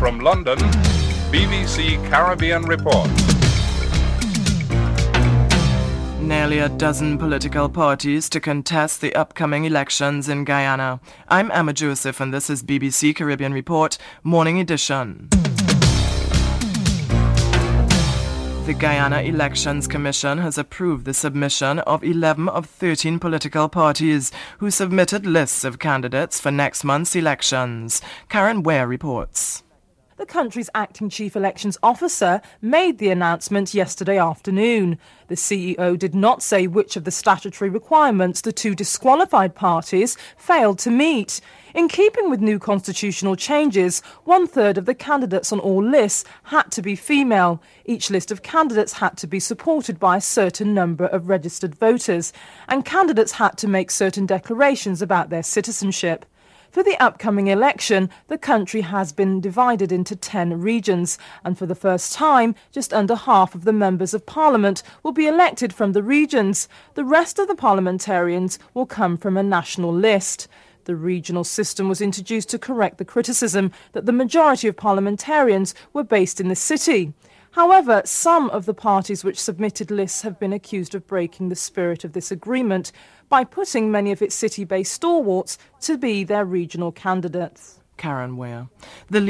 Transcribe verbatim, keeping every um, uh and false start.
From London, B B C Caribbean Report. Nearly a dozen political parties to contest the upcoming elections in Guyana. I'm Emma Joseph and this is B B C Caribbean Report, Morning Edition. The Guyana Elections Commission has approved the submission of eleven of thirteen political parties who submitted lists of candidates for next month's elections. Karen Ware reports. The country's acting chief elections officer made the announcement yesterday afternoon. The C E O did not say which of the statutory requirements the two disqualified parties failed to meet. In keeping with new constitutional changes, one-third of the candidates on all lists had to be female. Each list of candidates had to be supported by a certain number of registered voters, and candidates had to make certain declarations about their citizenship. For the upcoming election, the country has been divided into ten regions, and for the first time, just under half of the members of parliament will be elected from the regions. The rest of the parliamentarians will come from a national list. The regional system was introduced to correct the criticism that the majority of parliamentarians were based in the city. However, some of the parties which submitted lists have been accused of breaking the spirit of this agreement by putting many of its city-based stalwarts to be their regional candidates. Karen Ware. The